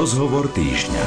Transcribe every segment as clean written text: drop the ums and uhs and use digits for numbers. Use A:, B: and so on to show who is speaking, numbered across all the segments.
A: Rozhovor týždňa.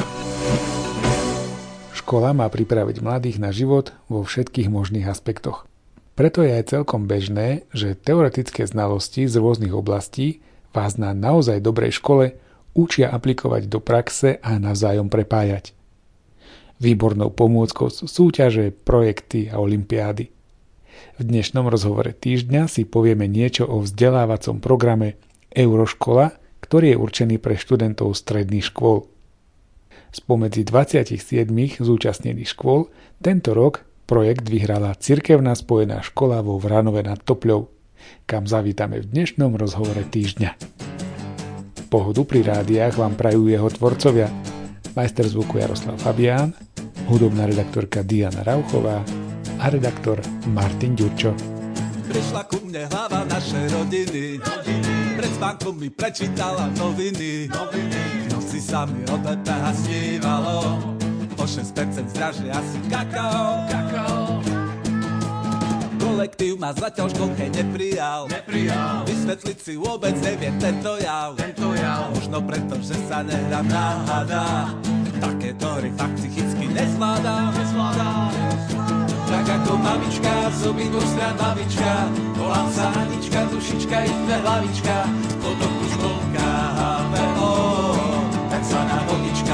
B: Škola má pripraviť mladých na život vo všetkých možných aspektoch. Preto je aj celkom bežné, že teoretické znalosti z rôznych oblastí vás na naozaj dobrej škole učia aplikovať do praxe a navzájom prepájať. Výbornou pomôckou sú súťaže, projekty a olympiády. V dnešnom rozhovore týždňa si povieme niečo o vzdelávacom programe Euroškola, ktorý je určený pre študentov stredných škôl. Spomedzi 27 zúčastnených škôl tento rok projekt vyhrala Cirkevná spojená škola vo Vranove nad Topľou, kam zavítame v dnešnom rozhovore týždňa. Pohodu pri rádiách vám prajú jeho tvorcovia, majster zvuku Jaroslav Fabián, hudobná redaktorka Diana Rauchová a redaktor Martin Ďurčo.
C: Prišla ku mne hlava našej rodiny, pred spánkom mi prečítala noviny. V noci sa mi od EPH snívalo, o 6% zdražie asi kakao. Kolektív ma zatiaľ školke neprijal. Vysvetliť si vôbec neviem tento jav. Možno preto, že sa nehrám na hada, takéto hry fakt psychicky nezvládam. Tak ako mamička, z obidvoch strán babička, volám sa Anička, dušička i tve hlavička, potom už volká HVO, takzvaná vodička.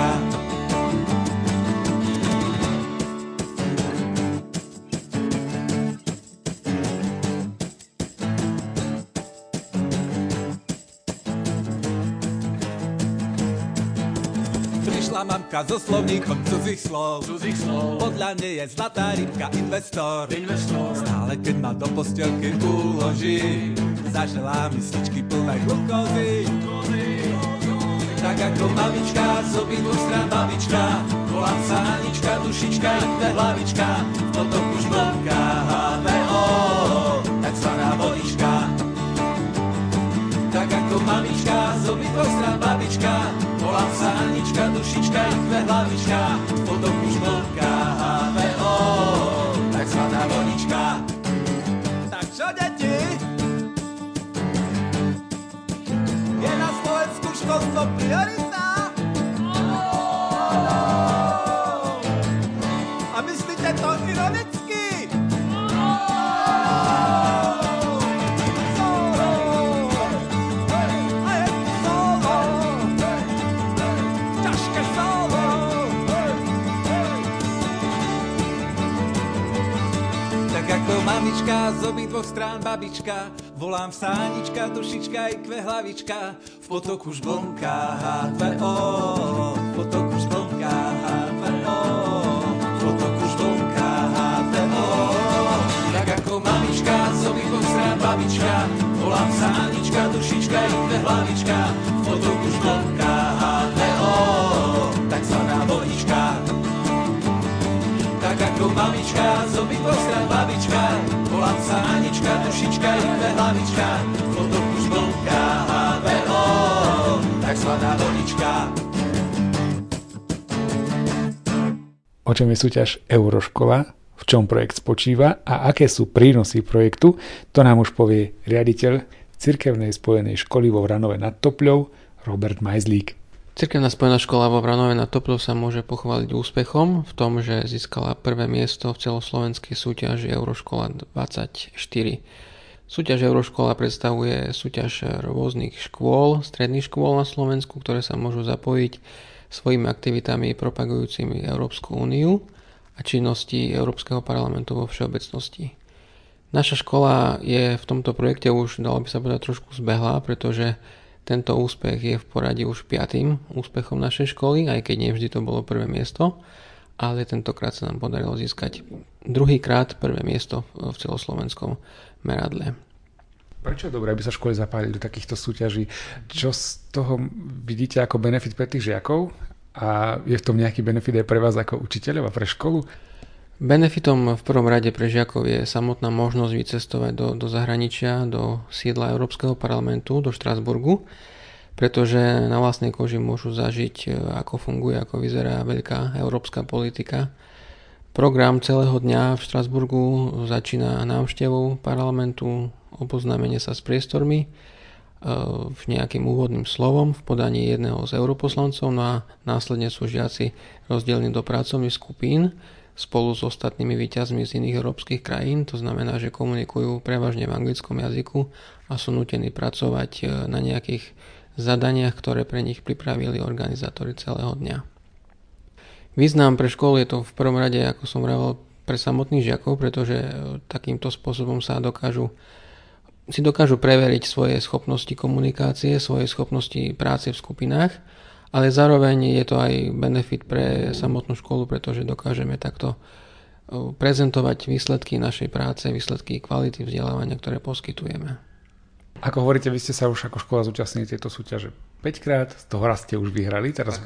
C: Mamka so slovníkom cudzích slov. Podľa nej je zlatá rybka investor. Stále keď ma do postielky uloží, zaželá misličky plné glukózy. Tak ako mamička, z obidvoch strán babička, volám sa Anička, dušička i tve hlavička, v potoku žblnká HVO, takzvaná vodička. Tak ako mamička, z obidvoch strán babička, volám sa Anička, dušička i tve hlavička, v potoku žblnká HVO, takzvaná vodička. Tak čo, deti? Je na Slovensku školstvo priorita? A myslíte to ironicky? Mamička, z obidvoch strán babička, volám sa Anička, dušička i kve hlavička, v potoku žblnká HVO, v potoku žblnká HVO, v potoku žblnká HVO. Tak ako mamička, z obidvoch strán babička, volám sa Anička, dušička i kve hlavička, v potoku žblnká HVO, takzvaná vodička. Tak ako mamička, z obidvoch strán babička, volám sa Anička, dušička i tve hlavička, v potoku žblnká HVO, takzvaná vodička.
B: O čom je súťaž Euroškola, v čom projekt spočíva a aké sú prínosy projektu, to nám už povie riaditeľ Cirkevnej spojenej školy vo Vranove nad Topľou Robert Majzlík.
D: Cirkevná spojená škola vo Vranove nad Topľou sa môže pochváliť úspechom v tom, že získala prvé miesto v celoslovenskej súťaži Euroškola 24. Súťaž Euroškola predstavuje súťaž rôznych škôl, stredných škôl na Slovensku, ktoré sa môžu zapojiť svojimi aktivitami propagujúcimi Európsku úniu a činnosti Európskeho parlamentu vo všeobecnosti. Naša škola je v tomto projekte už, dalo by sa povedať, trošku zbehlá, pretože tento úspech je v poradí už 5. úspechom našej školy, aj keď nie vždy to bolo prvé miesto, ale tentokrát sa nám podarilo získať druhýkrát prvé miesto v celoslovenskom meradle.
B: Prečo je dobré, aby sa školy zapájali do takýchto súťaží? Čo z toho vidíte ako benefit pre tých žiakov? A je v tom nejaký benefit aj pre vás ako učiteľov a pre školu?
D: Benefitom v prvom rade pre žiakov je samotná možnosť vycestovať do zahraničia, do sídla Európskeho parlamentu, do Štrasburgu, pretože na vlastnej koži môžu zažiť, ako funguje, ako vyzerá veľká európska politika. Program celého dňa v Štrasburgu začína návštevou parlamentu, oboznámenie sa s priestormi nejakým úvodným slovom v podaní jedného z europoslancov, no a následne sú žiaci rozdelení do pracovných skupín spolu s ostatnými víťazmi z iných európskych krajín. To znamená, že komunikujú prevažne v anglickom jazyku a sú nútení pracovať na nejakých zadaniach, ktoré pre nich pripravili organizátori celého dňa. Význam pre školu je to v prvom rade, ako som vravel, pre samotných žiakov, pretože takýmto spôsobom sa dokážu preveriť svoje schopnosti komunikácie, svoje schopnosti práce v skupinách, ale zároveň je to aj benefit pre samotnú školu, pretože dokážeme takto prezentovať výsledky našej práce, výsledky kvality vzdelávania, ktoré poskytujeme.
B: Ako hovoríte, vy ste sa už ako škola zúčastnili tejto súťaže 5-krát, z toho raz ste už vyhrali, teraz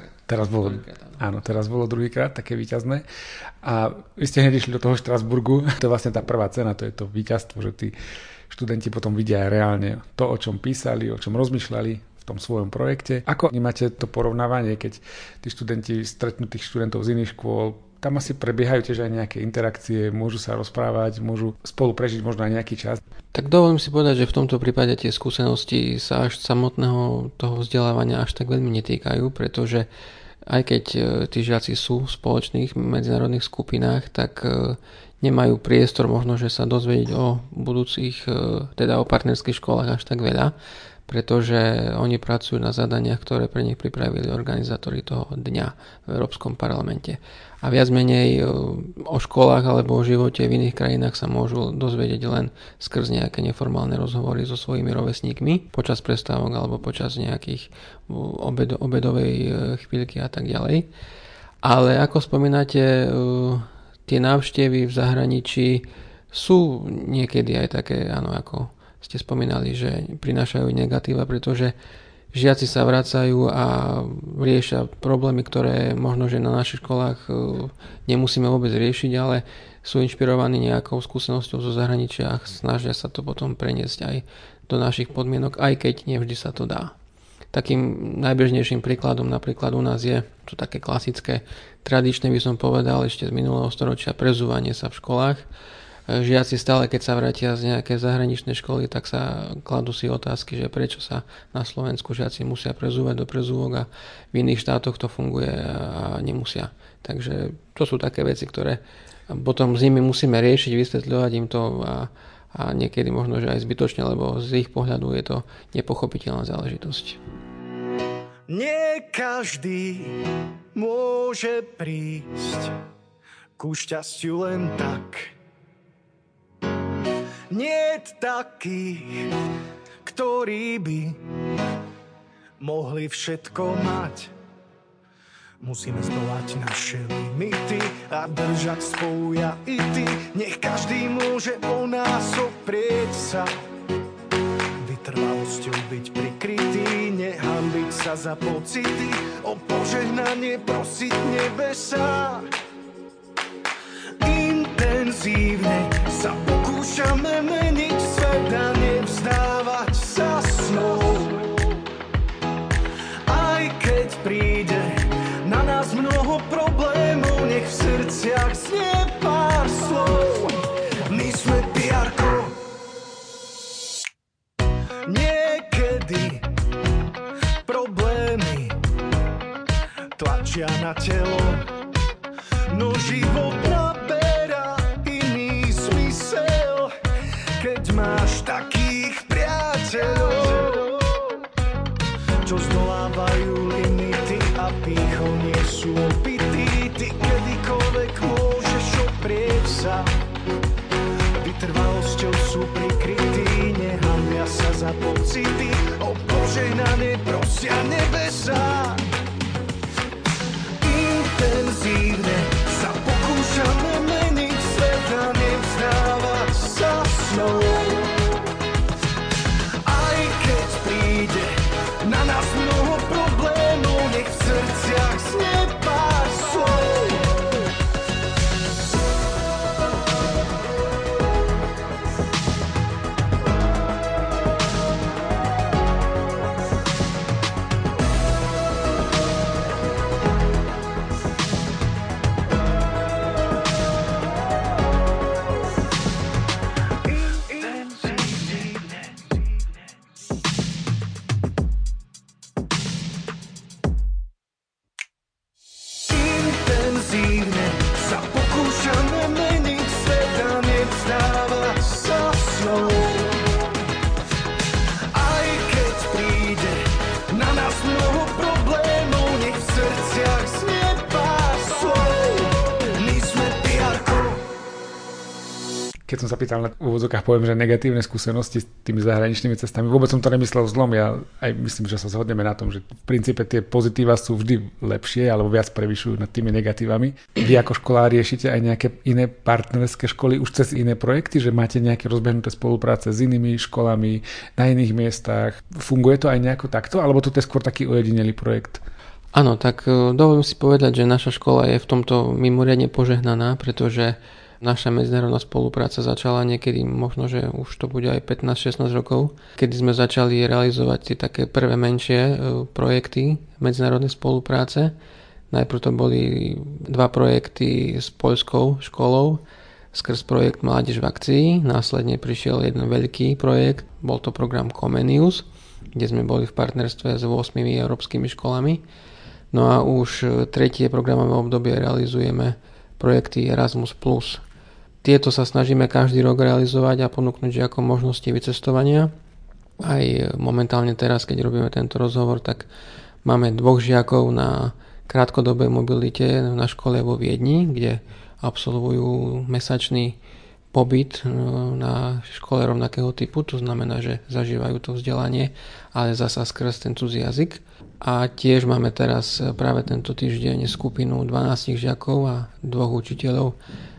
B: bolo druhýkrát také víťazné. A vy ste hneď išli do toho Štrasburgu, to je vlastne tá prvá cena, to je to víťazstvo, že tí študenti potom vidia aj reálne to, o čom písali, o čom rozmýšľali v tom svojom projekte. Ako vnímate to porovnávanie, keď tí študenti stretnú tých študentov z iných škôl? Tam asi prebiehajú tiež aj nejaké interakcie, môžu sa rozprávať, môžu spolu prežiť možno aj nejaký čas.
D: Tak dovolím si povedať, že v tomto prípade tie skúsenosti sa až samotného toho vzdelávania až tak veľmi netýkajú, pretože aj keď tí žiaci sú v spoločných medzinárodných skupinách, tak nemajú priestor možno, že sa dozvedieť o budúcich, teda o partnerských školách až tak veľa, pretože oni pracujú na zadaniach, ktoré pre nich pripravili organizátori toho dňa v Európskom parlamente. A viac menej o školách alebo o živote v iných krajinách sa môžu dozvedieť len skrz nejaké neformálne rozhovory so svojimi rovesníkmi počas prestávok alebo počas nejakých obedovej chvíľky a tak ďalej. Ale ako spomínate, tie návštevy v zahraničí sú niekedy aj také, áno, ako ste spomínali, že prinášajú negatíva, pretože žiaci sa vracajú a riešia problémy, ktoré možno, že na našich školách nemusíme vôbec riešiť, ale sú inšpirovaní nejakou skúsenosťou zo zahraničia a snažia sa to potom preniesť aj do našich podmienok, aj keď nevždy sa to dá. Takým najbežnejším príkladom napríklad u nás je, čo také klasické, tradičné by som povedal, ešte z minulého storočia, prezúvanie sa v školách. Žiaci stále, keď sa vrátia z nejakej zahraničnej školy, tak sa kladú si otázky, že prečo sa na Slovensku žiaci musia prezúvať do prezúvok a v iných štátoch to funguje a nemusia. Takže to sú také veci, ktoré potom s nimi musíme riešiť, vysvetľovať im to a niekedy možno, že aj zbytočne, lebo z ich pohľadu je to nepochopiteľná záležitosť.
A: Nie každý môže prísť ku šťastiu len tak. Niet takých, ktorí by mohli všetko mať. Musíme zdolať naše limity a držať spolu ja i ty. Nech každý môže o nás oprieť sa. Vytrvalosťou byť prikrytý, nehanbiť sa za pocity, o požehnanie prosiť nebesa. Intenzívne sa pokúšame meniť svet a nevzdávať sa snou. Aj keď príde na nás mnoho problémov, nech v srdciach znie pár slov. My sme PR-ko. Niekedy problémy tlačia na telo, no život naberá iný zmysel, keď máš takých priateľov, čo zdolávajú limity a pýchou nie sú opití. Ty kedykoľvek môžeš oprieť sa, vytrvalosťou sú prikrytí, nehanbia sa za pocity, o požehnanie prosia nebesa. Intenzívne sa pokúšame meniť svet a nevzdávať sa snou. Aj keď príde na nás mnoho problémov, nech v srdciach znie pár slov.
B: Keď som sa pýtal na úvodzokách, poviem, že negatívne skúsenosti s tými zahraničnými cestami, vôbec som to nemyslel zlom, ja aj myslím, že sa zhodneme na tom, že v princípe tie pozitíva sú vždy lepšie alebo viac prevyšujú nad tými negatívami. Vy ako školári riešite aj nejaké iné partnerské školy už cez iné projekty, že máte nejaké rozbehnuté spolupráce s inými školami na iných miestach. Funguje to aj nejako takto, alebo to je skôr taký ojedinelý projekt?
D: Áno, tak dovolím si povedať, že naša škola je v tomto mimoriadne požehnaná, pretože naša medzinárodná spolupráca začala niekedy, možno, že už to bude aj 15-16 rokov, kedy sme začali realizovať tie také prvé menšie projekty medzinárodnej spolupráce. Najprv to boli 2 projekty s poľskou školou, skrz projekt Mládež v akcii. Následne prišiel jeden veľký projekt, bol to program Comenius, kde sme boli v partnerstve s 8 európskymi školami. No a už tretie programové obdobie realizujeme projekty Erasmus+. Tieto sa snažíme každý rok realizovať a ponúknuť žiakom možnosti vycestovania. Aj momentálne teraz, keď robíme tento rozhovor, tak máme 2 žiakov na krátkodobej mobilite na škole vo Viedni, kde absolvujú mesačný pobyt na škole rovnakého typu, to znamená, že zažívajú to vzdelanie, ale zasa skrz ten cudzí jazyk. A tiež máme teraz práve tento týždeň skupinu 12 žiakov a 2 učiteľov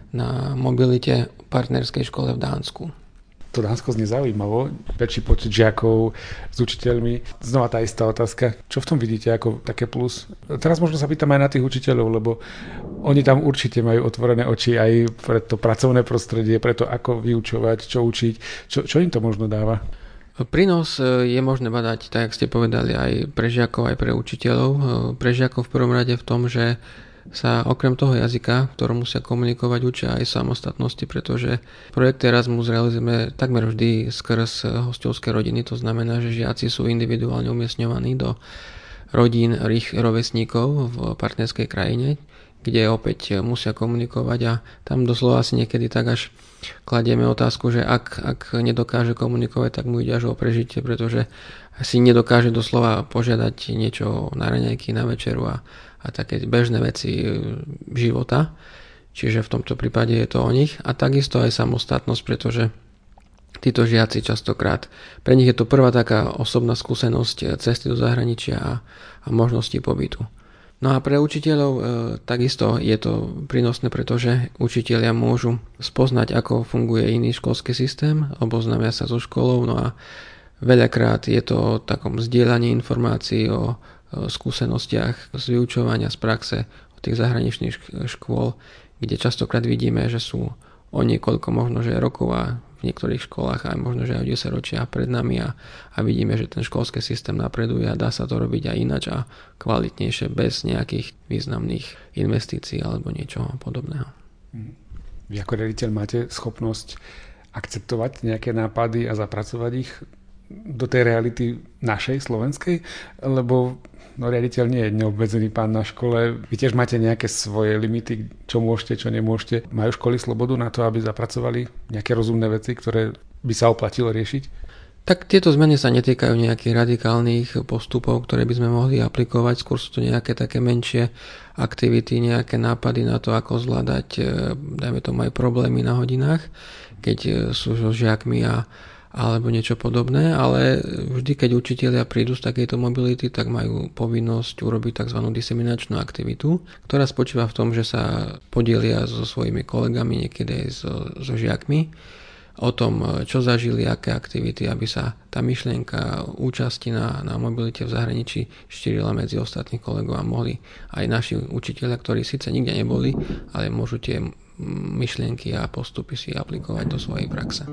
D: na mobilite v partnerskej škole v Dánsku.
B: To Dánsko znie zaujímavo, väčší počet žiakov s učiteľmi. Znova tá istá otázka, čo v tom vidíte ako také plus? Teraz možno sa pýtam aj na tých učiteľov, lebo oni tam určite majú otvorené oči aj pre to pracovné prostredie, pre to, ako vyučovať, čo učiť. Čo im to možno dáva?
D: Prínos je možné badať, tak jak ste povedali, aj pre žiakov, aj pre učiteľov. Pre žiakov v prvom rade v tom, že sa okrem toho jazyka, v ktorom musia komunikovať, učia aj samostatnosti, pretože projekt Erasmus realizujeme takmer vždy skrz hostovské rodiny, to znamená, že žiaci sú individuálne umiestňovaní do rodín rovesníkov v partnerskej krajine, kde opäť musia komunikovať a tam doslova si niekedy tak až kladieme otázku, že ak nedokáže komunikovať, tak mu ide až o prežitie, pretože si nedokáže doslova požiadať niečo na raňajky, na večeru a také bežné veci života. Čiže v tomto prípade je to o nich. A takisto aj samostatnosť, pretože títo žiaci častokrát, pre nich je to prvá taká osobná skúsenosť cesty do zahraničia a možnosti pobytu. No a pre učiteľov takisto je to prínosné, pretože učitelia môžu spoznať, ako funguje iný školský systém, oboznámia sa so školou, no a veľakrát je to o takom zdieľaní informácií o skúsenostiach z vyučovania z praxe od tých zahraničných škôl, kde častokrát vidíme, že sú o niekoľko možno že rokov a v niektorých školách aj možno že aj 10 ročia pred nami a vidíme, že ten školský systém napreduje a dá sa to robiť aj ináč a kvalitnejšie bez nejakých významných investícií alebo niečoho podobného.
B: Vy ako riaditeľ máte schopnosť akceptovať nejaké nápady a zapracovať ich do tej reality našej, slovenskej, lebo riaditeľ nie je neobmedzený pán na škole. Vy tiež máte nejaké svoje limity, čo môžete, čo nemôžete. Majú školy slobodu na to, aby zapracovali nejaké rozumné veci, ktoré by sa oplatilo riešiť?
D: Tak tieto zmeny sa netýkajú nejakých radikálnych postupov, ktoré by sme mohli aplikovať. Skôr sú to nejaké také menšie aktivity, nejaké nápady na to, ako zvládať, dajme tomu aj problémy na hodinách, keď sú so žiakmi alebo niečo podobné, ale vždy, keď učitelia prídu z takejto mobility, tak majú povinnosť urobiť tzv. Diseminačnú aktivitu, ktorá spočíva v tom, že sa podielia so svojimi kolegami, niekedy aj so žiakmi, o tom, čo zažili, aké aktivity, aby sa tá myšlienka účasti na mobilite v zahraničí šírila medzi ostatných kolegov a mohli aj naši učitelia, ktorí síce nikde neboli, ale môžu tie myšlienky a postupy si aplikovať do svojej praxe.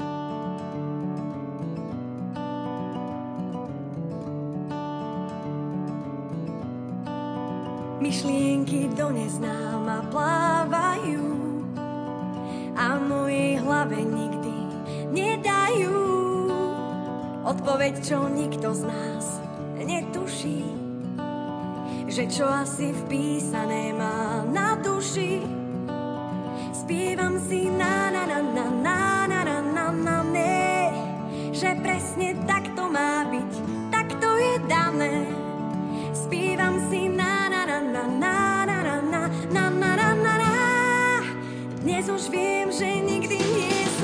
E: Myšlienky do neznáma plávajú a v mojej hlave nikdy nedajú odpoveď, čo nikto z nás netuší, že čo asi vpísané má na duši. Spievam si na na na na na na na na na ne, že presne tak to má byť, tak to je dané. Spievam si na na na na na na na na na na na na. Dnes už viem, že nikdy nie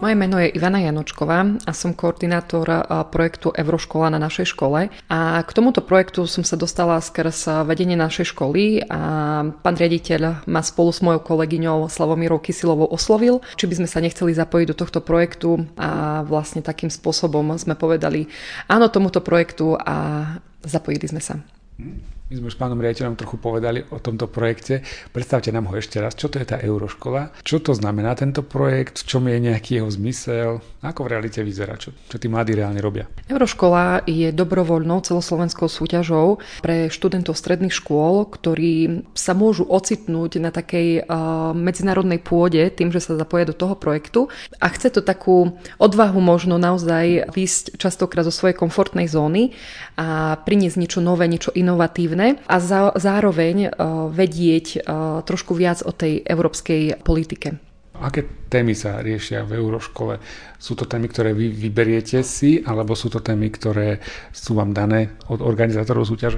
F: Moje meno je Ivana Janočková a som koordinátor projektu Euroškola na našej škole. A k tomuto projektu som sa dostala skrz vedenie našej školy a pán riaditeľ ma spolu s mojou kolegyňou Slavomírou Kysilovou oslovil, či by sme sa nechceli zapojiť do tohto projektu a vlastne takým spôsobom sme povedali áno tomuto projektu a zapojili sme sa.
B: My sme už pánom riaditeľom trochu povedali o tomto projekte. Predstavte nám ho ešte raz. Čo to je tá Euroškola? Čo to znamená tento projekt? V čom je nejaký jeho zmysel? Ako v realite vyzerá? Čo tí mladí reálne robia?
F: Euroškola je dobrovoľnou celoslovenskou súťažou pre študentov stredných škôl, ktorí sa môžu ocitnúť na takej medzinárodnej pôde tým, že sa zapoja do toho projektu. A chce to takú odvahu možno naozaj výjsť častokrát zo svojej komfortnej zóny a priniesť niečo nové, niečo inovatívne a zároveň vedieť trošku viac o tej európskej politike.
B: Aké témy sa riešia v Euroškole? Sú to témy, ktoré vy vyberiete si, alebo sú to témy, ktoré sú vám dané od organizátorov súťaže?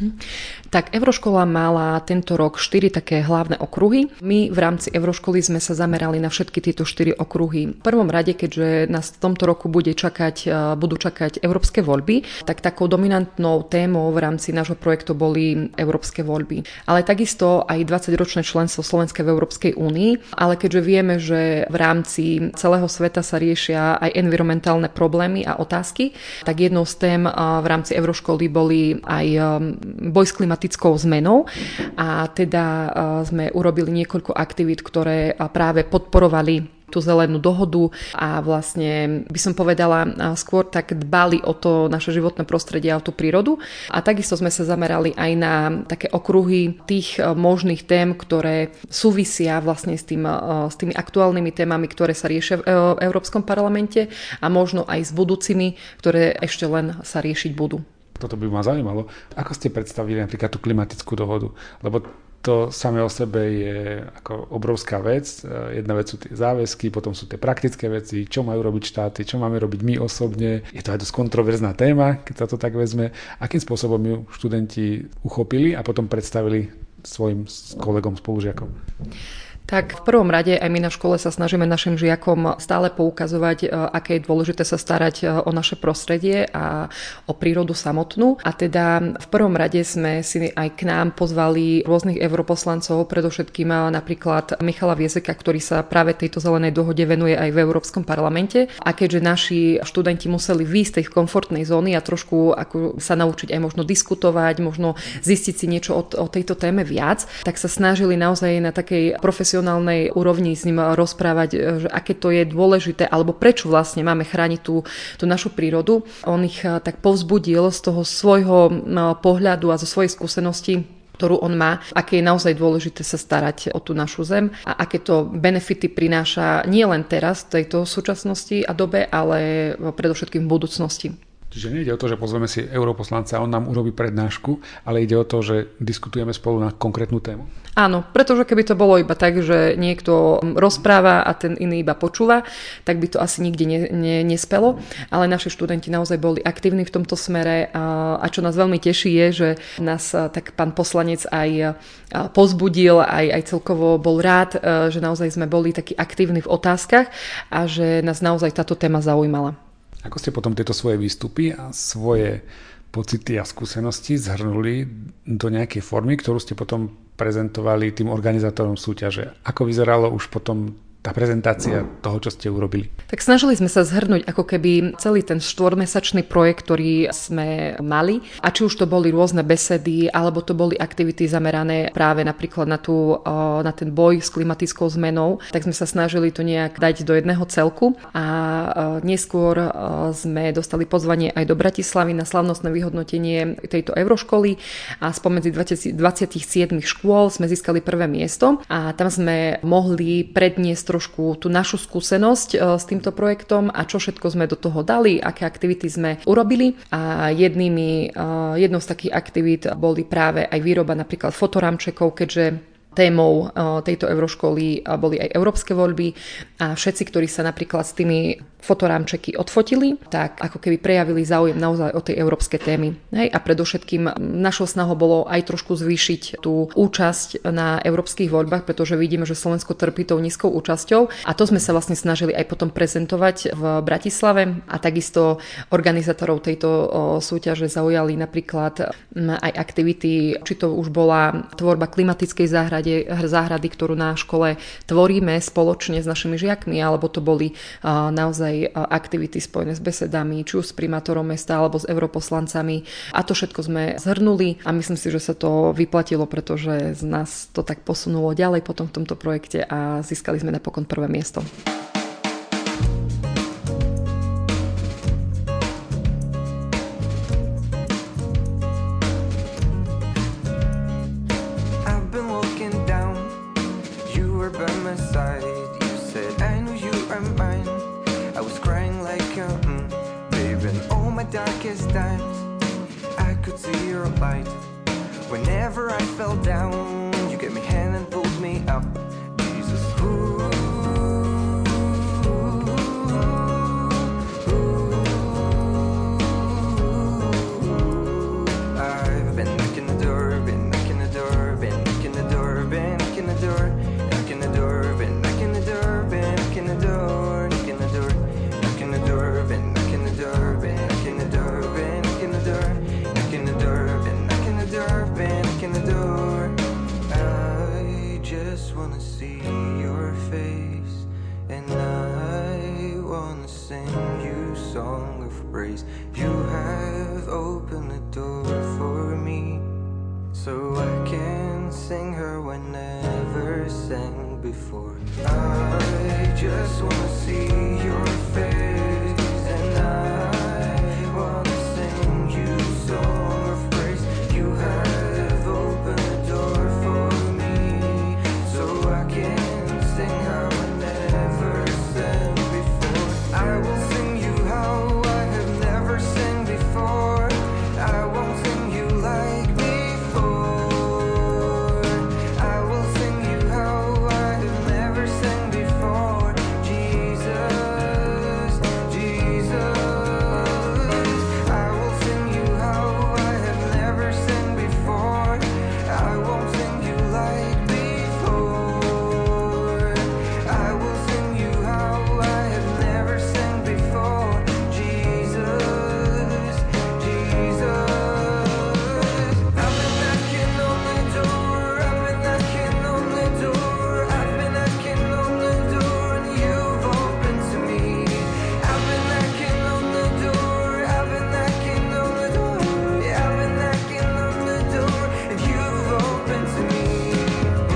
F: Tak Euroškola mala tento rok 4 také hlavné okruhy. My v rámci Euroškoly sme sa zamerali na všetky tieto 4 okruhy. V prvom rade, keďže nás v tomto roku budú čakať európske voľby, tak takou dominantnou témou v rámci nášho projektu boli európske voľby. Ale takisto aj 20-ročné členstvo Slovenska v Európskej únii, ale keďže vieme, že v rámci celého sveta sa riešia aj environmentálne problémy a otázky, tak jednou z tém v rámci Euroškoly boli aj boj s klimatickou zmenou a teda sme urobili niekoľko aktivít, ktoré práve podporovali tú zelenú dohodu a vlastne by som povedala skôr tak dbali o to naše životné prostredie a o tú prírodu. A takisto sme sa zamerali aj na také okruhy tých možných tém, ktoré súvisia vlastne s tými aktuálnymi témami, ktoré sa riešia v Európskom parlamente a možno aj s budúcimi, ktoré ešte len sa riešiť budú.
B: Toto by ma zaujímalo. Ako ste predstavili napríklad tú klimatickú dohodu? Lebo to samé o sebe je ako obrovská vec. Jedna vec sú tie záväzky, potom sú tie praktické veci, čo majú robiť štáty, čo máme robiť my osobne. Je to aj dosť kontroverzná téma, keď sa to tak vezme. Akým spôsobom ju študenti uchopili a potom predstavili svojim kolegom, spolužiakom?
F: Tak v prvom rade aj my na škole sa snažíme našim žiakom stále poukazovať, aké je dôležité sa starať o naše prostredie a o prírodu samotnú. A teda v prvom rade sme si aj k nám pozvali rôznych europoslancov, predovšetkým napríklad Michala Viezeka, ktorý sa práve tejto zelenej dohode venuje aj v Európskom parlamente. A keďže naši študenti museli výjsť z tej komfortnej zóny a trošku ako sa naučiť aj možno diskutovať, možno zistiť si niečo o tejto téme viac, tak sa snažili naozaj na takej profesionálnej úrovni s ním rozprávať, že aké to je dôležité, alebo prečo vlastne máme chrániť tú našu prírodu. On ich tak povzbudil z toho svojho pohľadu a zo svojej skúsenosti, ktorú on má, aké je naozaj dôležité sa starať o tú našu zem a aké to benefity prináša nie len teraz v tejto súčasnosti a dobe, ale predovšetkým v budúcnosti.
B: Čiže nejde o to, že pozveme si europoslanca a on nám urobí prednášku, ale ide o to, že diskutujeme spolu na konkrétnu tému.
F: Áno, pretože keby to bolo iba tak, že niekto rozpráva a ten iný iba počúva, tak by to asi nikde nespelo. Ale naši študenti naozaj boli aktívni v tomto smere a čo nás veľmi teší je, že nás tak pán poslanec aj povzbudil, aj celkovo bol rád, že naozaj sme boli takí aktívni v otázkach a že nás naozaj táto téma zaujímala.
B: Ako ste potom tieto svoje výstupy a svoje pocity a skúsenosti zhrnuli do nejakej formy, ktorú ste potom prezentovali tým organizátorom súťaže? Ako vyzeralo už potom tá prezentácia toho, čo ste urobili?
F: Tak snažili sme sa zhrnúť ako keby celý ten 4-mesačný projekt, ktorý sme mali. A či už to boli rôzne besedy, alebo to boli aktivity zamerané práve napríklad na ten boj s klimatickou zmenou, tak sme sa snažili to nejak dať do jedného celku. A neskôr sme dostali pozvanie aj do Bratislavy na slavnostné vyhodnotenie tejto Euroškoly a spomedzi 27 škôl sme získali prvé miesto a tam sme mohli predniesť trošku tú našu skúsenosť s týmto projektom a čo všetko sme do toho dali, aké aktivity sme urobili. A jednou z takých aktivít boli práve aj výroba napríklad fotoramčekov, keďže témou tejto euroškoly boli aj európske voľby a všetci, ktorí sa napríklad s tými fotorámčeky odfotili, tak ako keby prejavili záujem naozaj o tej európske témy. Hej? A predovšetkým našou snahou bolo aj trošku zvýšiť tú účasť na európskych voľbách, pretože vidíme, že Slovensko trpí tou nízkou účasťou a to sme sa vlastne snažili aj potom prezentovať v Bratislave a takisto organizátorov tejto súťaže zaujali napríklad aj aktivity, či to už bola tvorba klimatickej záhrady, ktorú na škole tvoríme spoločne s našimi žiakmi, alebo to boli naozaj aktivity spojené s besedami, či už s primátorom mesta alebo s europoslancami. A to všetko sme zhrnuli a myslím si, že sa to vyplatilo, pretože z nás to tak posunulo ďalej potom v tomto projekte a získali sme napokon prvé miesto.
G: Whenever I fell down, you get me hand and pulled me up. Jesus, ooh, I've been knocking the door, been knocking the door, been knocking the door, been knocking the door, knocking the door, been knocking the door, been knocking the door, knocking the door, knocking the door, been knocking the door, been knocking the door, been knocking the door, knocking the door, been knocking the door, been knocking the door. I just wanna see your face, and I wanna sing you song of praise. You have opened the door for me, so I can sing her when never sang before. I just wanna see your face, and I wanna sing you song of praise. You have opened the door for me, so I can sing her when never sang before. I will sing you how I have never sang before. I won't sing you like before. I will sing you how I have never sang before. Jesus, Jesus. I will sing you how I have never sang before. I won't sing you like before. I will sing you how I have never sang before. Jesus, Jesus. I've been knocking on the door, I've been knocking on the door, I've been knocking on the door, and you've opened to me. I've been knocking on the door, I've been knocking on the door, yeah, I've been knocking on the door, and you've opened to me. Oh,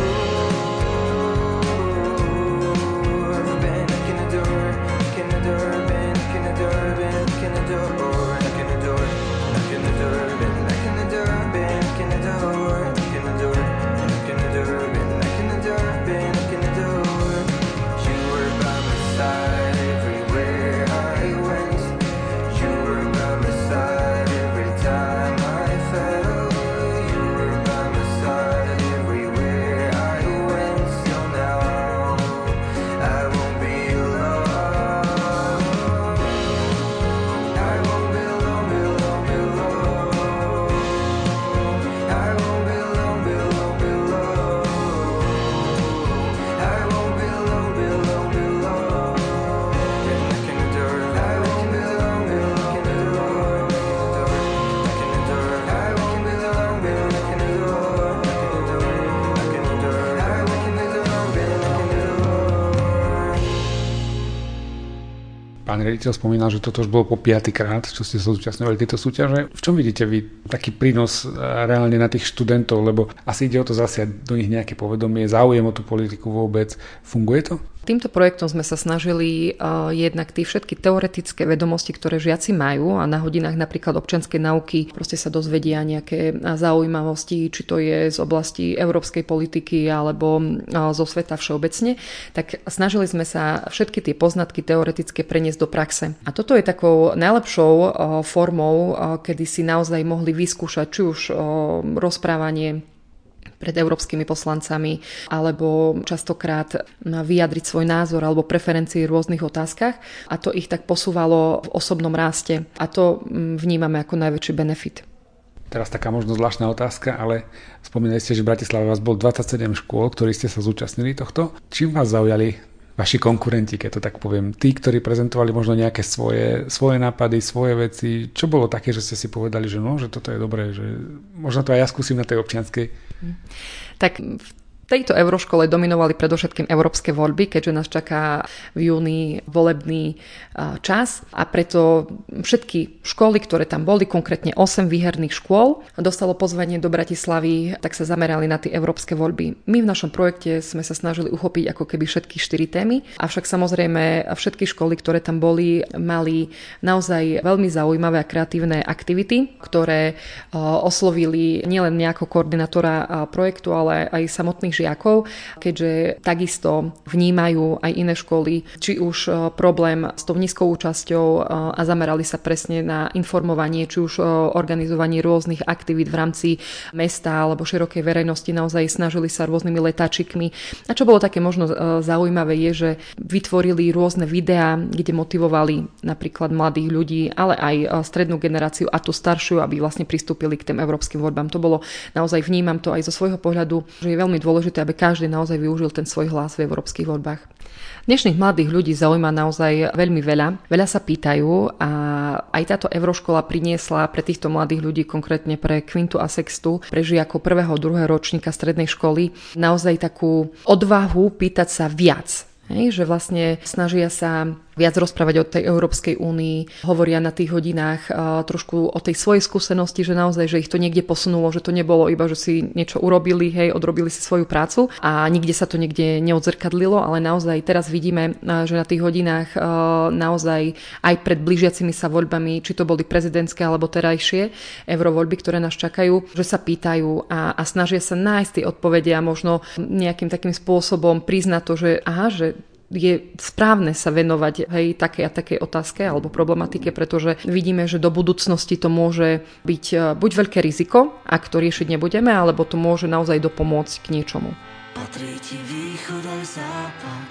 G: I've been knocking the door, knocking the door, been knocking the door, been knocking the door, knocking the door, knocking the door, been knocking the door, been knocking the door, knocking the door, knocking the door, been knocking the door, been knocking the door. You were by my side everywhere I went. You were by my side every time I fell. You were by my side everywhere I went. So now I won't be alone. I won't be alone, be alone, be alone. I won't be alone, be alone, be alone. I won't be alone, be alone, be alone. Been knocking the door. I won't be alone, be knocking the door. Knocking the door. I won't be alone, be knocking the door. Knocking the door. Knocking the door. I won't be alone, be knocking the door.
B: Pán riaditeľ spomínal, že toto už bolo po 5. krát, čo ste sa zúčastňovali tejto súťaže. V čom vidíte vy taký prínos reálne na tých študentov, lebo asi ide o to zasiať do nich nejaké povedomie, záujem o tú politiku vôbec. Funguje to?
F: Týmto projektom sme sa snažili jednak tie všetky teoretické vedomosti, ktoré žiaci majú a na hodinách napríklad občianskej nauky proste sa dozvedia nejaké zaujímavosti, či to je z oblasti európskej politiky alebo zo sveta všeobecne, tak snažili sme sa všetky tie poznatky teoretické preniesť do praxe. A toto je takou najlepšou formou, kedy si naozaj mohli vyskúšať či už rozprávanie pred európskymi poslancami alebo častokrát vyjadriť svoj názor alebo preferencie v rôznych otázkach a to ich tak posúvalo v osobnom ráste a to vnímame ako najväčší benefit.
B: Teraz taká možno zvláštna otázka, ale spomínali ste, že v Bratislave vás bol 27 škôl, ktorí ste sa zúčastnili tohto. Čím vás zaujali vaši konkurenti, keď to tak poviem? Tí, ktorí prezentovali možno nejaké svoje nápady, svoje veci. Čo bolo také, že ste si povedali, že no, že toto je dobré, že možno to aj ja skúsim na tej občianskej?
F: Tak v tejto euroškole dominovali predovšetkým európske voľby, keďže nás čaká v júni volebný čas a preto všetky školy, ktoré tam boli, konkrétne 8 výherných škôl, dostalo pozvanie do Bratislavy, tak sa zamerali na tie európske voľby. My v našom projekte sme sa snažili uchopiť ako keby všetky 4 témy, avšak samozrejme všetky školy, ktoré tam boli, mali naozaj veľmi zaujímavé a kreatívne aktivity, ktoré oslovili nielen nejakého koordinátora projektu, ale aj samotných žiakov, keďže takisto vnímajú aj iné školy, či už problém s tou nízkou účasťou a zamerali sa presne na informovanie, či už organizovanie rôznych aktivít v rámci mesta alebo širokej verejnosti, naozaj snažili sa rôznymi letáčikmi. A čo bolo také možno zaujímavé je, že vytvorili rôzne videá, kde motivovali napríklad mladých ľudí, ale aj strednú generáciu a tú staršiu, aby vlastne pristúpili k tým európskym voľbám. To bolo naozaj, vnímam to aj zo svojho pohľadu, že je veľmi dôležité, aby každý naozaj využil ten svoj hlas v európskych voľbách. Dnešných mladých ľudí zaujíma naozaj veľmi veľa. Veľa sa pýtajú a aj táto euroškola priniesla pre týchto mladých ľudí, konkrétne pre Quintu a Sextu, pre žiakov 1. a 2. ročníka strednej školy, naozaj takú odvahu pýtať sa viac. Hej, že vlastne snažia sa viac rozprávať o tej Európskej únii, hovoria na tých hodinách trošku o tej svojej skúsenosti, že naozaj, že ich to niekde posunulo, že to nebolo iba, že si niečo urobili, hej, odrobili si svoju prácu a nikde sa to niekde neodzrkadlilo, ale naozaj teraz vidíme, že na tých hodinách naozaj aj pred blížiacimi sa voľbami, či to boli prezidentské alebo terajšie eurovoľby, ktoré nás čakajú, že sa pýtajú a snažia sa nájsť tie odpovede a možno nejakým takým spôsobom priznať to, že aha, že je správne sa venovať takej a takej otázke alebo problematike, pretože vidíme, že do budúcnosti to môže byť buď veľké riziko, ak to riešiť nebudeme, alebo to môže naozaj dopomôcť k niečomu.
H: Patrí ti východ aj západ,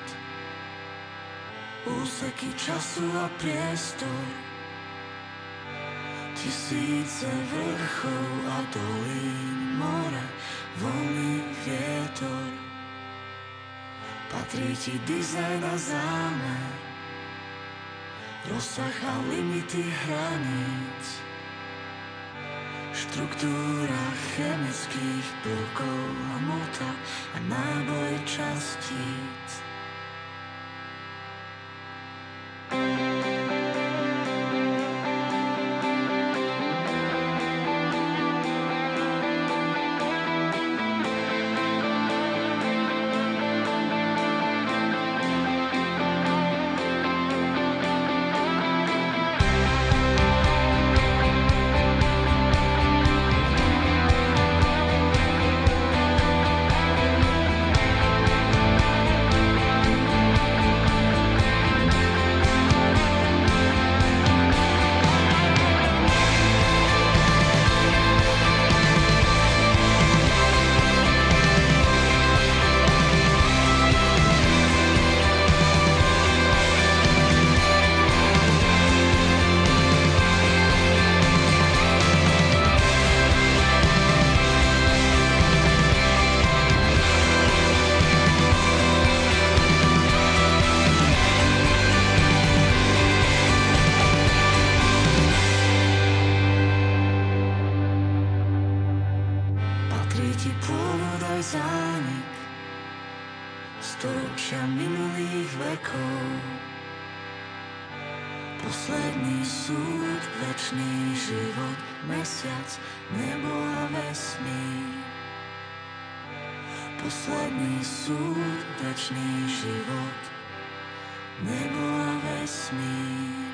H: úseky času a priestor, tisíce vrchov a dolín, more, vlny, vietor. Patrí ti dizajn a zámer, rozsah a limity hraníc, štruktúra chemických prvkov, hmota a náboj častíc. Storočia minulých vekov, posledný súd, večný život, mesiac, nebo a vesmír. Posledný súd, večný život, nebo a vesmír.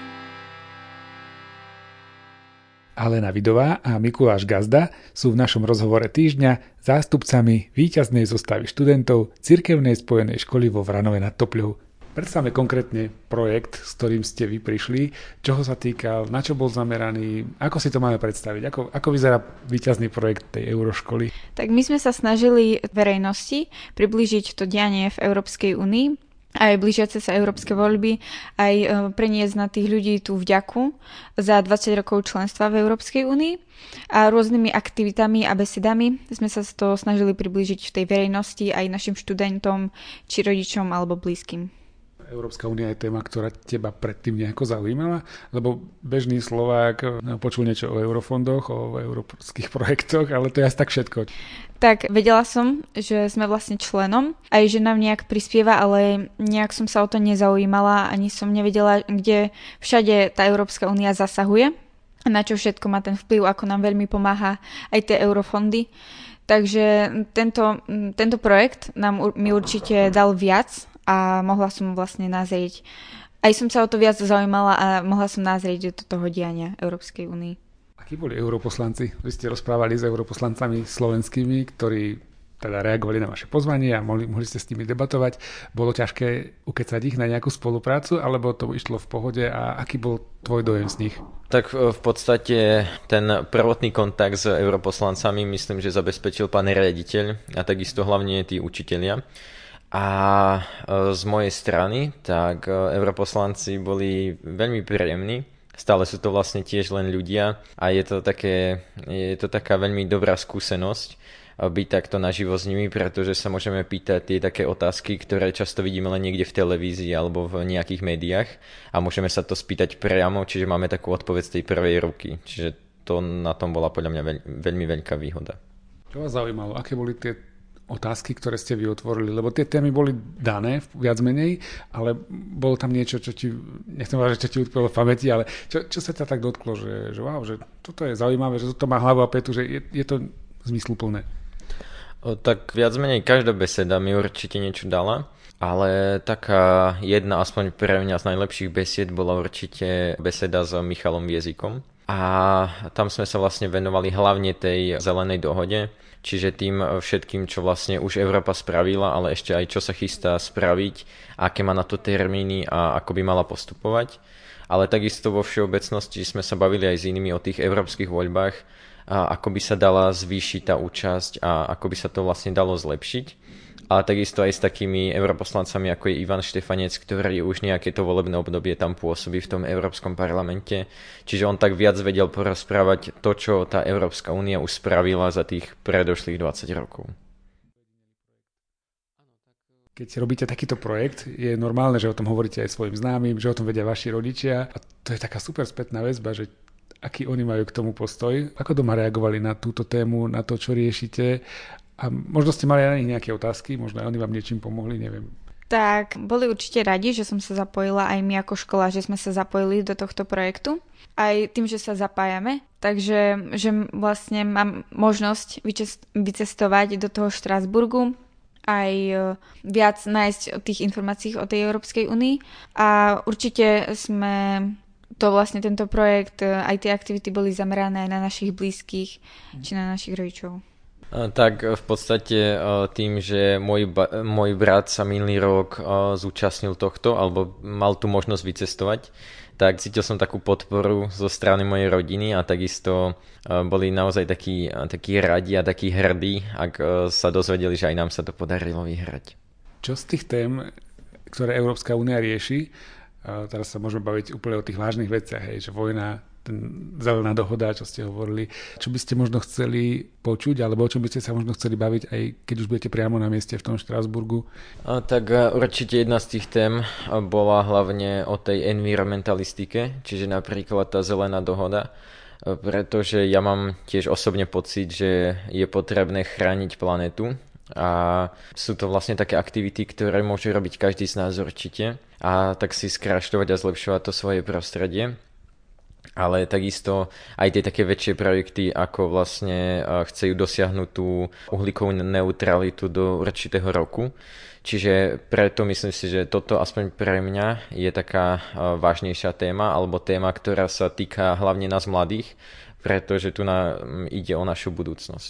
B: Alena Vidová a Mikuláš Gazda sú v našom rozhovore týždňa zástupcami víťaznej zostavy študentov Cirkevnej spojenej školy vo Vranove nad Topľou. Predstavme konkrétne projekt, s ktorým ste vy prišli, čoho sa týkal, na čo bol zameraný, ako si to máme predstaviť, ako vyzerá víťazný projekt tej Euroškoly?
I: Tak my sme sa snažili verejnosti priblížiť to dianie v Európskej únii, aj blížiace sa európske voľby, aj preniesť na tých ľudí tú vďaku za 20 rokov členstva v Európskej únii a rôznymi aktivitami a besedami sme sa to snažili priblížiť v tej verejnosti aj našim študentom, či rodičom alebo blízkym.
B: Európska únia je téma, ktorá teba predtým nejako zaujímala? Lebo bežný Slovák počul niečo o eurofondoch, o európskych projektoch, ale to je asi tak všetko.
I: Tak vedela som, že sme vlastne členom, aj že nám nejak prispieva, ale nejak som sa o to nezaujímala, ani som nevedela, kde všade tá Európska únia zasahuje, na čo všetko má ten vplyv, ako nám veľmi pomáha aj tie eurofondy. Takže tento projekt mi určite dal viac a mohla som vlastne nazrieť. Aj som sa o to viac zaujímala a mohla som nazrieť do toho diania Európskej únii.
B: Akí boli europoslanci? Vy ste rozprávali s europoslancami slovenskými, ktorí teda reagovali na vaše pozvanie a mohli ste s nimi debatovať. Bolo ťažké ukecať ich na nejakú spoluprácu, alebo to išlo v pohode a aký bol tvoj dojem z nich?
J: Tak v podstate ten prvotný kontakt s europoslancami myslím, že zabezpečil pán riaditeľ a takisto hlavne tí učitelia. A z mojej strany, tak europoslanci boli veľmi príjemní. Stále sú to vlastne tiež len ľudia a je to taká veľmi dobrá skúsenosť byť takto naživo s nimi, pretože sa môžeme pýtať tie také otázky, ktoré často vidíme len niekde v televízii alebo v nejakých médiách a môžeme sa to spýtať priamo, čiže máme takú odpoveď z tej prvej ruky. Čiže to na tom bola podľa mňa veľmi veľká výhoda.
B: Čo vás zaujímalo? Aké boli tie otázky, ktoré ste vy otvorili? Lebo tie témy boli dané viac menej, ale bolo tam niečo, čo ti, nechcem povedať, že čo ti utkvelo v pamäti, ale čo sa ťa tak dotklo, že wow, že toto je zaujímavé, že toto má hlavu a petu, že je to zmysluplné.
J: Tak viac menej každá beseda mi určite niečo dala, ale taká jedna, aspoň pre mňa z najlepších besied bola určite beseda s Michalom Viezikom. A tam sme sa vlastne venovali hlavne tej zelenej dohode, čiže tým všetkým, čo vlastne už Európa spravila, ale ešte aj čo sa chystá spraviť, aké má na to termíny a ako by mala postupovať. Ale takisto vo všeobecnosti sme sa bavili aj s inými o tých európskych voľbách, a ako by sa dala zvýšiť tá účasť a ako by sa to vlastne dalo zlepšiť. A takisto aj s takými europoslancami, ako je Ivan Štefanec, ktorý už nejaké to volebné obdobie tam pôsobí v tom Európskom parlamente. Čiže on tak viac vedel porozprávať to, čo tá Európska únia už spravila za tých predošlých 20 rokov.
B: Keď robíte takýto projekt, je normálne, že o tom hovoríte aj svojim známym, že o tom vedia vaši rodičia. A to je taká super spätná väzba, že aký oni majú k tomu postoj. Ako doma reagovali na túto tému, na to, čo riešite? A možno ste mali aj na nich nejaké otázky, možno aj oni vám niečím pomohli, neviem.
I: Tak boli určite radi, že som sa zapojila aj my ako škola, že sme sa zapojili do tohto projektu. Aj tým, že sa zapájame. Takže že vlastne mám možnosť vycestovať do toho Štrasburgu, aj viac nájsť tých informácií o tej Európskej únii. A určite sme tento projekt, aj tie aktivity boli zamerané aj na našich blízkych, či na našich rodičov.
J: Tak v podstate tým, že môj brat sa minulý rok zúčastnil tohto, alebo mal tu možnosť vycestovať, tak cítil som takú podporu zo strany mojej rodiny a takisto boli naozaj takí radi a takí hrdí, ak sa dozvedeli, že aj nám sa to podarilo vyhrať.
B: Čo z tých tém, ktoré Európska únia rieši, teraz sa môžeme baviť úplne o tých vážnych veciach, hej, že vojna, zelená dohoda, čo ste hovorili, čo by ste možno chceli počuť, alebo o čom by ste sa možno chceli baviť, aj keď už budete priamo na mieste v tom Štrasburgu?
J: Tak určite jedna z tých tém bola hlavne o tej environmentalistike, čiže napríklad tá zelená dohoda, pretože ja mám tiež osobne pocit, že je potrebné chrániť planetu. A sú to vlastne také aktivity, ktoré môže robiť každý z nás určite a tak si skrašľovať a zlepšovať to svoje prostredie. Ale takisto aj tie také väčšie projekty, ako vlastne chcú dosiahnuť tú uhlíkovú neutralitu do určitého roku. Čiže preto myslím si, že toto aspoň pre mňa je taká vážnejšia téma, alebo téma, ktorá sa týka hlavne nás mladých, pretože tu ide o našu budúcnosť.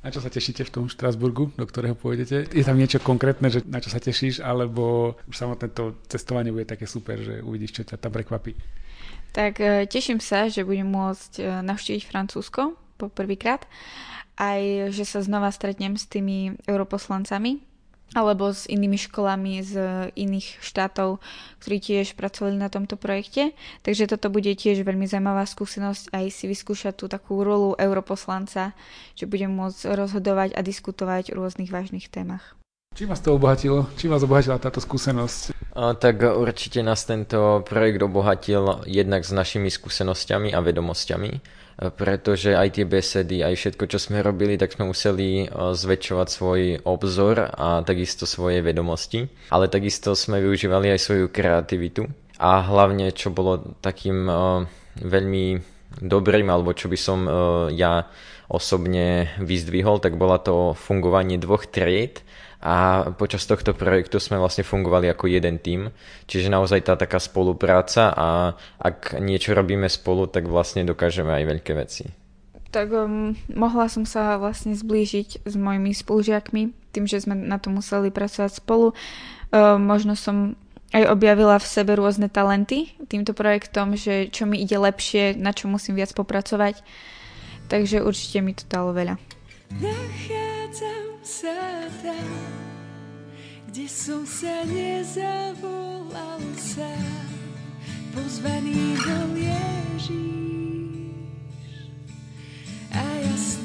B: Na čo sa tešíte v tom Štrasburgu, do ktorého pôjdete? Je tam niečo konkrétne, že na čo sa tešíš, alebo už samotné to cestovanie bude také super, že uvidíš, čo ťa tam prekvapí?
I: Tak teším sa, že budem môcť navštíviť Francúzsko po prvýkrát. Aj, že sa znova stretnem s tými europoslancami alebo s inými školami z iných štátov, ktorí tiež pracovali na tomto projekte. Takže toto bude tiež veľmi zaujímavá skúsenosť aj si vyskúšať tú takú rolu europoslanca, že budem môcť rozhodovať a diskutovať o rôznych vážnych témach.
B: Čím vás to obohatilo? Čím vás obohatila táto skúsenosť?
J: Tak určite nás tento projekt obohatil jednak s našimi skúsenosťami a vedomosťami, pretože aj tie besedy, aj všetko, čo sme robili, tak sme museli zväčšovať svoj obzor a takisto svoje vedomosti, ale takisto sme využívali aj svoju kreativitu a hlavne, čo bolo takým veľmi dobrým, alebo čo by som ja osobne vyzdvihol, tak bola to fungovanie 2 tried a počas tohto projektu sme vlastne fungovali ako jeden tím, čiže naozaj tá taká spolupráca a ak niečo robíme spolu, tak vlastne dokážeme aj veľké veci.
I: Tak mohla som sa vlastne zblížiť s mojimi spolužiakmi, tým, že sme na to museli pracovať spolu. Možno som aj objavila v sebe rôzne talenty týmto projektom, že čo mi ide lepšie, na čo musím viac popracovať. Takže určite mi to dalo veľa.
H: Nachádzam sa tam, kde som sa nezavolal sám. Pozvaný bol Ježiš a ja s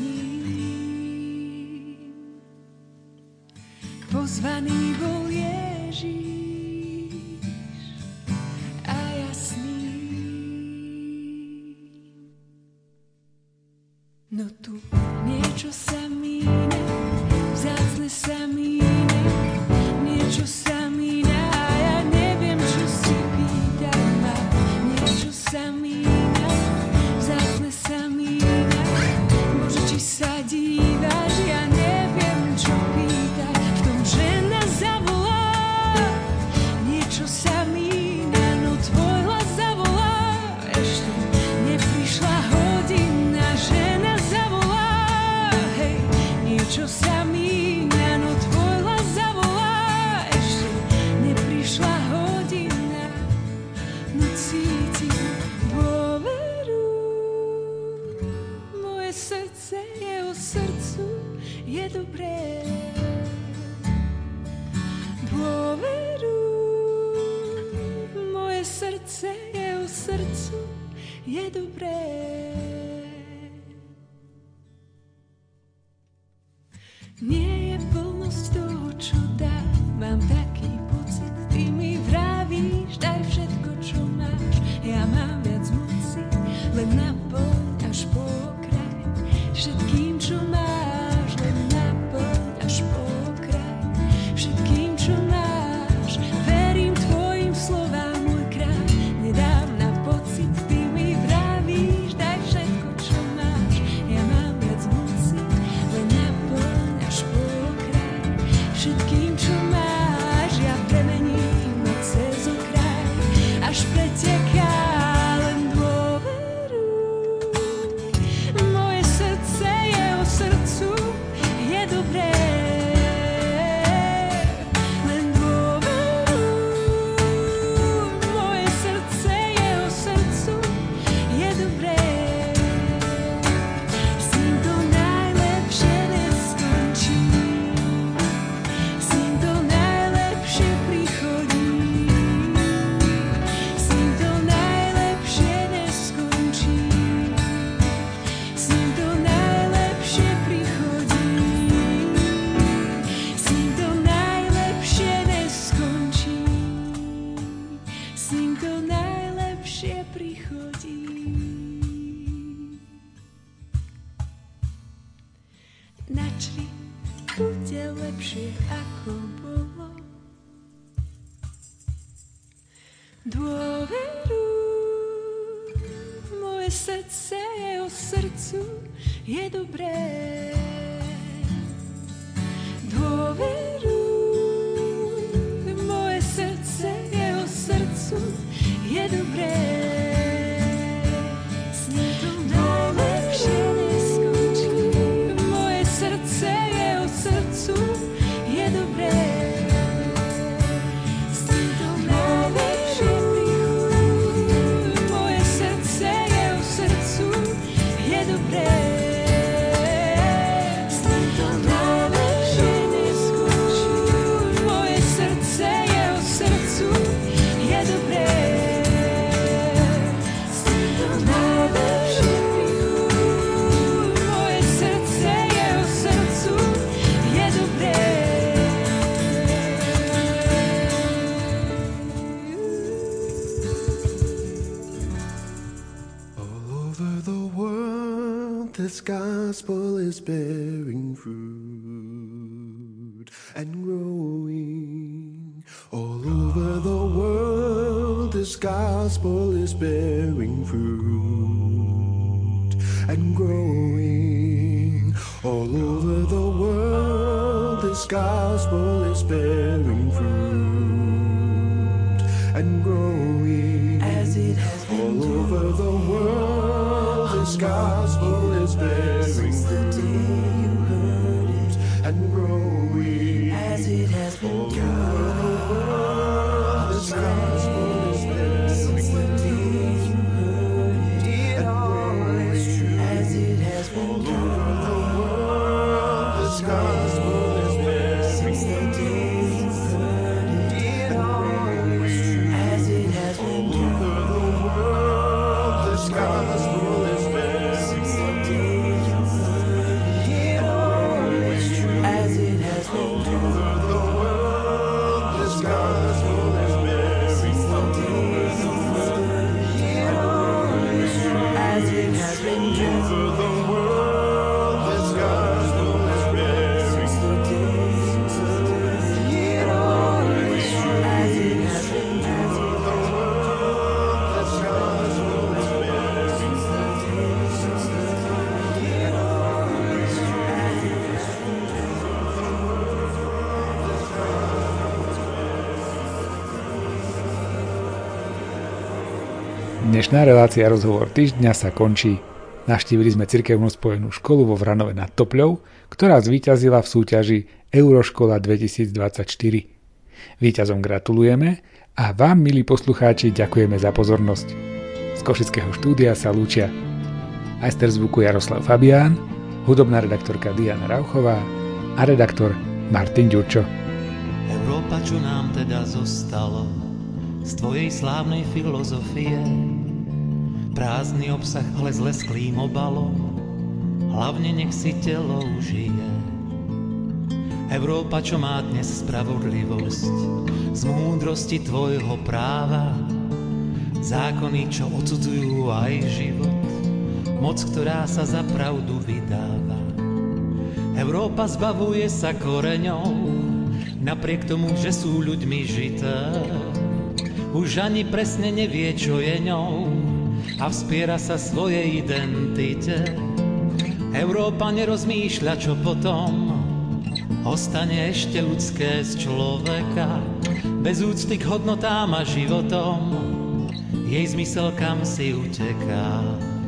H: ním. Pozvaný bol Ježiš a ja s ním. No tu niečo sa míňa, vzácne sa míňa, niečo sa míňa a ja neviem, čo si pýtam ma. Niečo sa míňa, vzácne sa míňa, Bože, či sa dívaš, ja neviem, čo pýtať. V tom, že nás zavolá, niečo sa míňa, no tvoj hlas zavolá. Ešte neprišla hodina, že nás zavolá. Hej, niečo sa míňa, no tvoj hlas zavolá. Ešte neprišla hodina, no cítim dôveru. Moje srdce jeho srdcu je dobré. Dôveru. Moje srdce jeho srdcu je dobré. Nie je plnosť toho, čo dám, mám taký pocit, ty mi vravíš, daj všetko, čo máš. Ja mám viac moci, len naplň až po okraj. Všetkým, čo máš, len naplň až po okraj. Všetkým, čo máš, verím tvojim slovám, môj kráľ. Nedám na pocit, ty mi vravíš, daj všetko, čo máš. Ja mám viac moci, len naplň až po okraj. Všetkým, čo máš, ja premením noc cez okraj. Až preteká len dôveru. Moje srdce jeho srdcu je dobré. Len dôveru. Moje srdce jeho srdcu je dobré. S ním to najlepšie neskončí. S ním to najlepšie prichodí. S ním to najlepšie neskončí. S ním to najlepšie prichodí. S ním to najlepšie neskončí. S ním to najlepšie prichodí. Načri bude lepšie, ako bolo. Dôveru. Moje srdce jeho srdcu je dobré. Dôveru. Moje srdce jeho srdcu je dobré. S ním to najlepšie neskončí. Moje srdce
K: this gospel is bearing fruit and growing. All over the world, this gospel is bearing fruit and growing. All over the world, this gospel is bearing fruit and growing. As it has been all over the world, this gospel is bearing fruit and growing. As it has been all over the world, this gospel is bearing fruit and growing. As it has been all over the world, this gospel is bearing fruit and growing. As it has been all over the world, this gospel is bearing fruit as it has been all over the world, this gospel is bearing fruit as it has been all over the world, this gospel is bearing fruit as it has been all over the world, this gospel is bearing
B: Dnešná relácia Rozhovor týždňa sa končí. Navštívili sme cirkevnú spojenú školu vo Vranove nad Topľou, ktorá zvíťazila v súťaži Euroškola 2024. Víťazom gratulujeme a vám, milí poslucháči, ďakujeme za pozornosť. Z košického štúdia sa lúčia majster zvuku Jaroslav Fabián, hudobná redaktorka Diana Rauchová a redaktor Martin Ďurčo.
C: Európa, čo nám teda zostalo z tvojej slávnej filozofie? Prázdny obsah, ale s lesklým obalom, hlavne nech si telo užije. Európa, čo má dnes spravodlivosť z múdrosti tvojho práva, zákony, čo odsudzujú aj život, moc, ktorá sa za pravdu vydáva. Európa zbavuje sa koreňov, napriek tomu, že sú ľuďmi žité. Už ani presne nevie, čo je ňou a vspiera sa svojej identite. Európa nerozmýšľa, čo potom ostane ešte ľudské z človeka. Bez úcty k hodnotám a životom jej zmysel kam si uteká.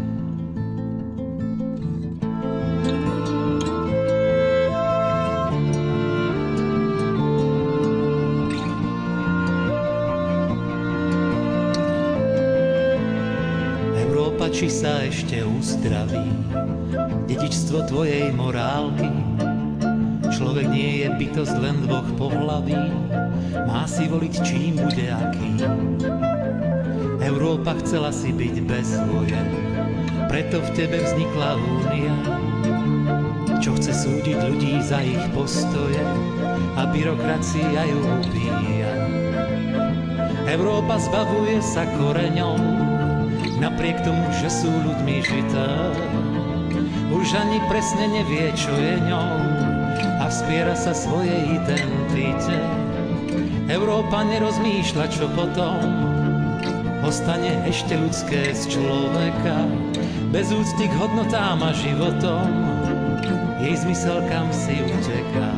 C: Či sa ešte uzdraví dedičstvo tvojej morálky. Človek nie je bytosť len dvoch pohlaví, má si voliť, čím bude aký. Európa chcela si byť bez vojen, preto v tebe vznikla únia, čo chce súdiť ľudí za ich postoje a byrokracia ju ubíja. Európa zbavuje sa koreňov, napriek tomu, že sú ľuďmi žité. Už ani presne nevie, čo je ňou a vspiera sa svojej identite. Európa nerozmýšľa, čo potom ostane ešte ľudské z človeka. Bez úcty k hodnotám a životom jej zmysel kam si uteká.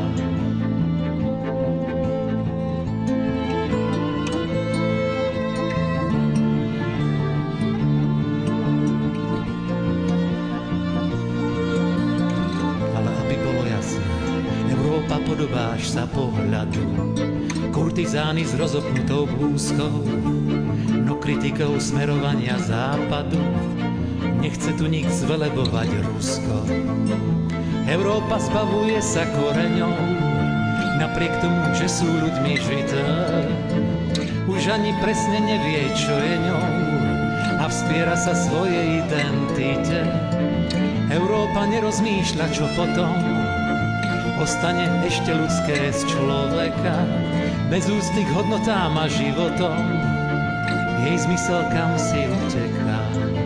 C: Podobáš sa pohľadu kurtizány s rozopnutou blúzkou, no kritikou smerovania západu nechce tu nik zvelebovať Rusko. Európa zbavuje sa koreňov, napriek tomu, že sú ľuďmi žité. Už ani presne nevie, čo je ňou a vspiera sa svojej identite. Európa nerozmýšľa, čo potom ostane ešte ľudské z človeka. Bez úcty k hodnotám a životom jej zmysel kam si uteká.